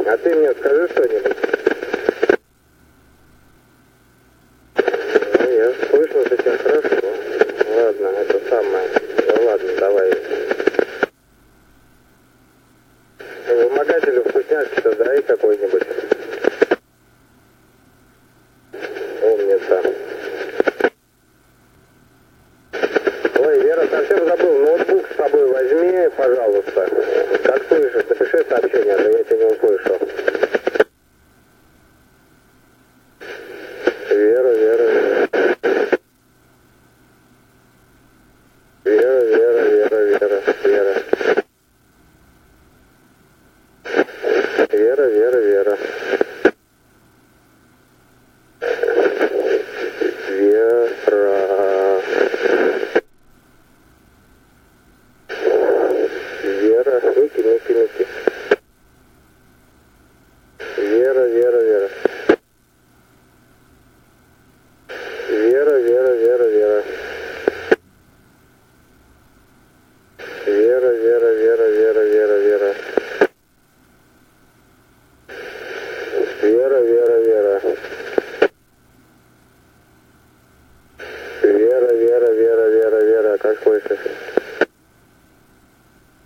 А ты мне скажи что-нибудь. Ну, я слышал, что тебя хорошо. Ладно, это самое. Ну ладно, давай. Вымогателю вкусняшки-то дай какой-нибудь. Умница. Ой, Вера, совсем забыл. Ноутбук с собой возьми, пожалуйста. Как слышишь, напиши сообщение, а то я тебя не услышал. Вера, Вера, Вера. Вера, Вера, Вера, Вера, Вера. Вера, Вера, Вера.